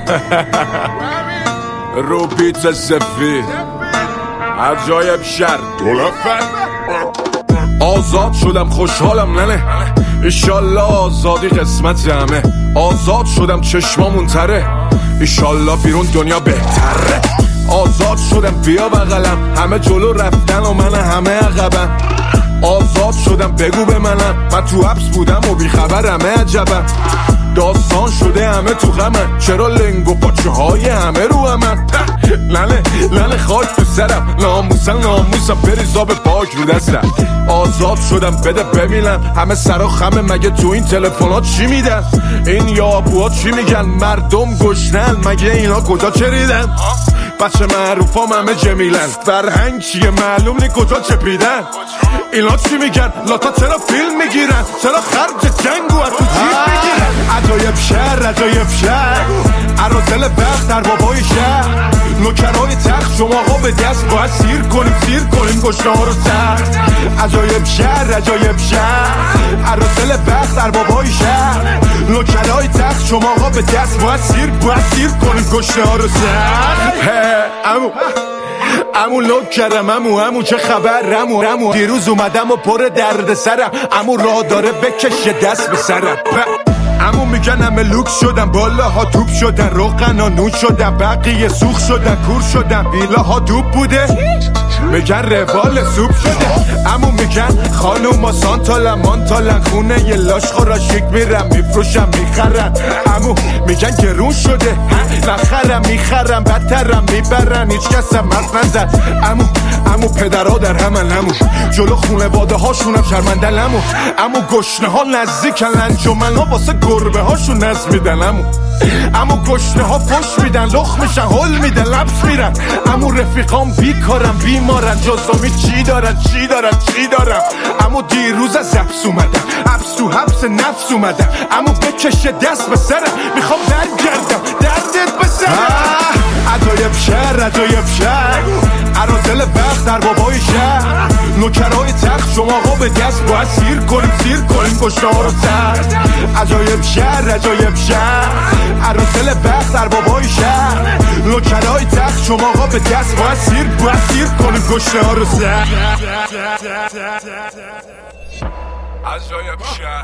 رو بیت سفید عجایب شر آزاد شدم خوشحالم ننه ایشالله آزادی قسمت همه آزاد شدم چشمامون تره ایشالله بیرون دنیا بهتره آزاد شدم بیا بغلم همه جلو رفتن و من همه عقبم آزاد شدم بگو به منم من تو حبس بودم و بیخبرم عجبم داستان شده همه تو غمن چرا لنگ و پاچه های همه رو همن لنه خاک تو سرم ناموسم بریزا به پاک رو دستم آزاد شدم بده ببینم همه سرا خمه مگه تو این تلفنات چی میدن این یابوها چی میگن مردم گشنن مگه اینا کجا چریدن بچه معروفام همه جمیلن فرهنگ چیه معلوم نی کجا چپیدن اینا چی میگن لاتا چرا فیلم میگیرن چرا خرج جنگو از تو جیب میگیرن عجایب شهر عرازل وقت در بابای شهر نوکرای تخت شما ها به دست باید سیر کنیم گشنه ها رو سخت عجایب شهر عرازل وقت در بابای شهر نوکرای تخت شما ها به دست باید سیر کنیم گشنه ها رو سخت امو لوک کردم امو چه خبر امو دیروز اومدم و پر درد سرم امو راه داره بکشه دست به سرم امو میگن همه لوکس شدن بالاها توپ شدن روغن و نون شدن بقیه سوخ شدن کور شدن ویلاها دوب بوده میگن روال سوپ شده امو میگن خانوما مانتالن خونه یه لاش خورا شیک میرم میفروشم میخرن امو میگن گرون شده نخرم میخرم بدترم میبرن هیچ کسم حرف نزد امو پدرها در همن امو جلو خونواده هاشونم شرمندن امو گشنه ها نزدیکن انجمن ها واسه گربه هاشون نزد میدن امو گشنه ها فش میدن لخ میشن هل میدن لبس میرن امو رفیقام بیکارم بیمارن جزامی چی دارم امو دیروز از حبس اومدم حبس نفس اومدم امو بکشه دست به سرم میخوام برگردم دردت به سرم عجایب شهر عرازل وقت در بابای شهر نوکرای تخت شما ها به دست باید سیر کنیم گشنه ها رو سخت عجایب شهر عرازل وقت در بابای شهر نوکرای تخت شما ها به دست باید سیر کنیم گشنه ها رو سخت عجایب شهر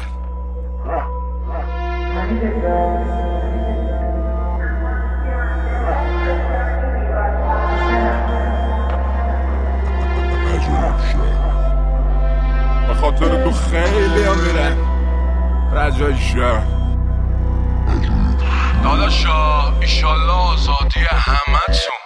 به خاطر تو خیلی هم میرن رجای شهر داداشا ایشالله آزادی همه تون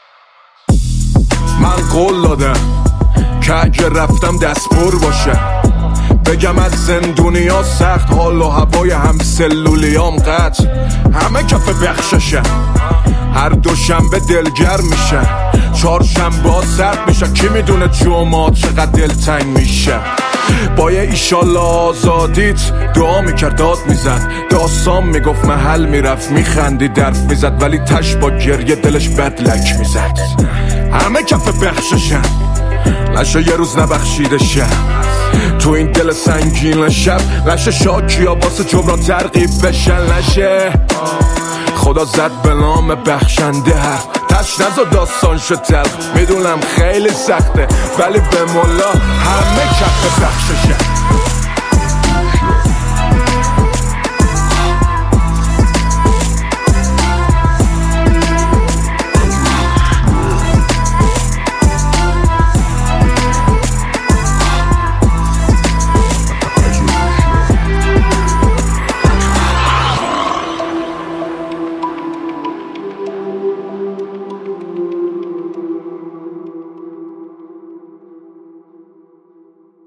من قول دادم که اگه رفتم دست پر باشه بگم از زندونیا سخت حال و هوای هم سلولیام قطع همه کف بخششه هر دوشنبه دلگر میشه چهارشنبه ها سرد میشه کی میدونه جمعه چقدر دلتنگ میشه با یه ایشالله آزادیت دعا میکرد داد میزد داستان میگفت محل میرفت میخندی درف میزد ولی تش با گریه دلش بدلک میزد همه کف بخششن لشه یه روز نبخشیده شب تو این دل سنگین شب لشه شاکی ها واسه جبران ترغیب بشن لشه خدا زد به نام بخشنده حرف تش نزا داستان شد تلخ میدونم خیلی سخته ولی به مولا همه کف